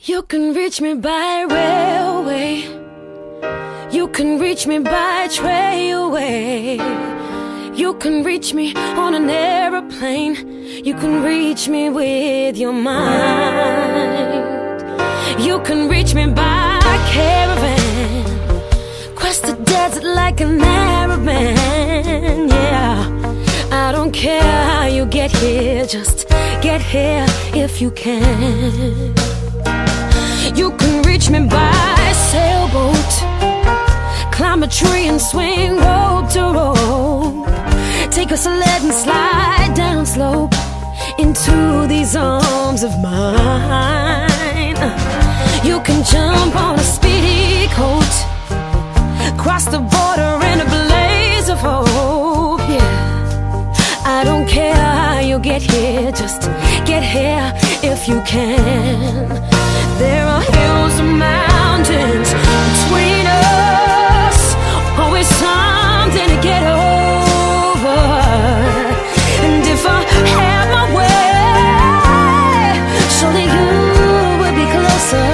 You can reach me by railway, you can reach me by trailway, you can reach me on an aeroplane, you can reach me with your mind. You can reach me by caravan, cross the desert like an Arab man. Yeah, I don't care how you get here, just get here if you can. You can reach me by sailboat, climb a tree and swing rope to rope, take a sled and slide down slope into these arms of mine. You can jump on a speedy coat, cross the border in a blaze of hope. Yeah, I don't care how you get here, just get here if you can. There are hills and mountains between us, always something to get over. And if I had my way, surely you would be closer.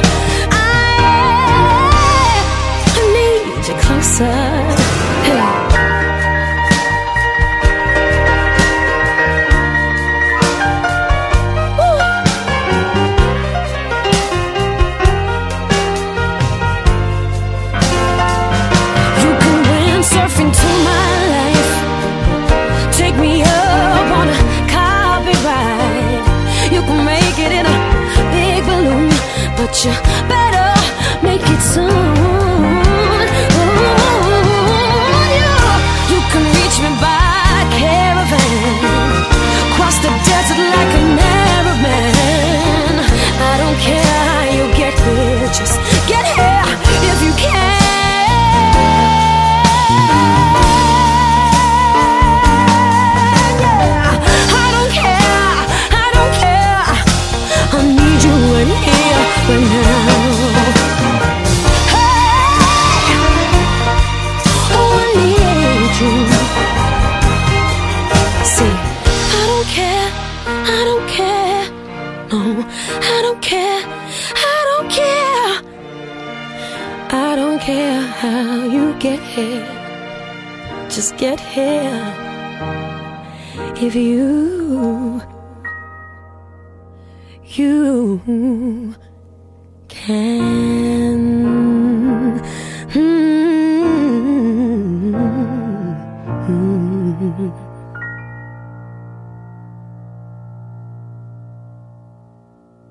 I need you closer. Hey. Into my life, take me up on a carpet ride. You can make it in a big balloon, but you better make it soon. You can reach me by caravan, cross the desert like an Arab man. I don't care how you get here, just get here if you can. I don't care how you get here, just get here if you can.